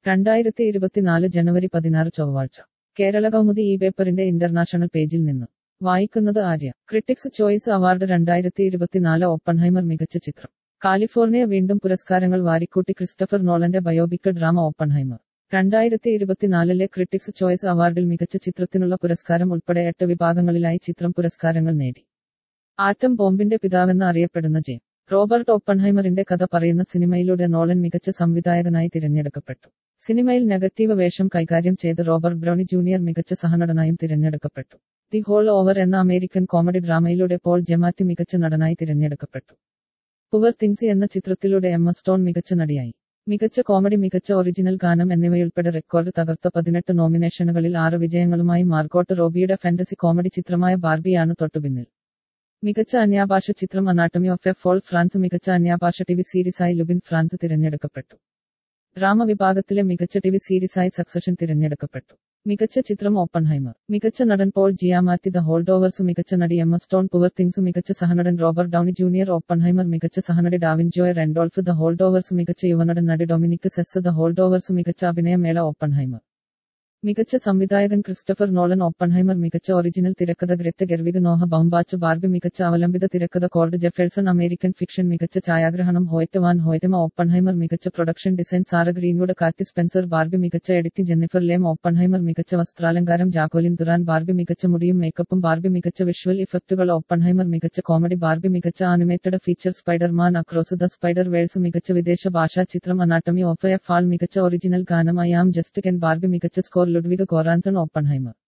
2024 ജനുവരി 16 ചൊവ്വാഴ്ച കേരള കൗമുദി ഈ പേപ്പറിന്റെ ഇന്റർനാഷണൽ പേജിൽ നിന്ന് വായിക്കുന്നത് Arya. Critics choice award 2024 Oppenheimer മികച്ച ചിത്രം. കാലിഫോർണിയ വീണ്ടും പുരസ്കാരങ്ങൾ വാരിക്കൂട്ടി ക്രിസ്റ്റഫർ നോളന്റെ biopic drama Oppenheimer 2024 critics choice അവാർഡിൽ മികച്ച ചിത്രത്തിനുള്ള പുരസ്കാരം ഉൾപ്പെടെ 8 വിഭാഗങ്ങളിലായി ചിത്രം പുരസ്കാരങ്ങൾ നേടി. ആറ്റം ബോംബിന്റെ പിതാവെന്ന് അറിയപ്പെടുന്ന ജെ. റോബർട്ട് ഓപ്പൺഹൈമറിന്റെ കഥ പറയുന്ന സിനിമയിലൂടെ നോളൻ മികച്ച സംവിധായകനായി തിരഞ്ഞെടുക്കപ്പെട്ടു. സിനിമയിൽ നെഗറ്റീവ് വേഷം കൈകാര്യം ചെയ്ത് റോബർട്ട് ബ്രൗണി ജൂനിയർ മികച്ച സഹനടനായും തിരഞ്ഞെടുക്കപ്പെട്ടു. ദി ഹോൾ ഓവർ എന്ന അമേരിക്കൻ കോമഡി ഡ്രാമയിലൂടെ പോൾ ജമാറ്റി മികച്ച നടനായി തിരഞ്ഞെടുക്കപ്പെട്ടു. പുവർ തിങ്സ് എന്ന ചിത്രത്തിലൂടെ എമ്മ സ്റ്റോൺ മികച്ച നടിയായി. മികച്ച കോമഡി, മികച്ച ഒറിജിനൽ ഗാനം എന്നിവയുൾപ്പെടെ റെക്കോർഡ് തകർത്ത 18 നോമിനേഷനുകളിൽ 6 വിജയങ്ങളുമായി മാർഗോട്ട് റോബിയുടെ ഫാന്റസി കോമഡി ചിത്രമായ ബാർബിയാണ് തൊട്ടുപിന്നിൽ. മികച്ച അന്യഭാഷ ചിത്രം anatomy of a fall France. മികച്ച അന്യഭാഷ ടിവി സീരീസായി ലുബിൻ ഫ്രാൻസ് തിരഞ്ഞെടുക്കപ്പെട്ടു. ഡ്രാമ വിഭാഗത്തിലെ മികച്ച ടിവി സീരീസായി സക്സഷൻ തിരഞ്ഞെടുക്കപ്പെട്ടു. മികച്ച ചിത്രം ഓപ്പൺഹൈമർ. മികച്ച നടൻ പോൾ ജിയാമാറ്റി ദ ഹോൾഡോവേഴ്സ്. മികച്ച നടി എമ്മ സ്റ്റോൺ പുവർ തിങ്സ്. മികച്ച സഹനടൻ റോബർട്ട് ഡൗണി ജൂനിയർ ഓപ്പൺഹൈമർ. മികച്ച സഹനടി Da'Vine Joy Randolph the Holdovers. മികച്ച യുവനടൻ നടി ഡൊമിനിക് സെസ് ദ ഹോൾഡോവേഴ്സ്. മികച്ച അഭിനയമേള ഓപ്പൺഹൈമർ. മികച്ച സംവിധായകൻ ക്രിസ്റ്റഫർ നോളൻ ഓപ്പൺഹൈമർ. മികച്ച ഒറിജിനൽ തിരക്കഥ Greta Gerwig Noah Baumbach Barbie. മികച്ച അവലംബിത തിരക്കഥ കോർഡ് ജെഫേഴ്സൺ അമേരിക്കൻ ഫിക്ഷൻ. മികച്ച ഛായാഗ്രഹണം ഹോയറ്റ് വാൻ ഹോയറ്റമ ഓപ്പൺഹൈമർ. മികച്ച production design Sarah Greenwood Katie Spencer Barbie. മികച്ച എഡിറ്റിംഗ് ജെന്നിഫർ ലേം ഓപ്പൺഹൈമർ. മികച്ച വസ്ത്രാലങ്കാരം ജാക്കോലിൻ ദുറാൻ ബാർബി. മികച്ച മുടിയും മേക്കപ്പും ബാർബി. മികച്ച വിഷ്വൽ ഇഫക്റ്റുകൾ ഓപ്പൺഹൈമർ. മികച്ച കോമഡി ബാർബി. മികച്ച animated feature Spiderman across the Spider Verse. മികച്ച വിദേശ ഭാഷാ ചിത്രം അനാട്ടമി ഓഫ് എ ഫാൾ. മികച്ച ഒറിജിനൽ ഗാനം I am just Ken Barbie. മികച്ച സ്കോർ ലുഡ്വിഗ് ഗോറാൻസൺ ഓപ്പൺഹൈമർ.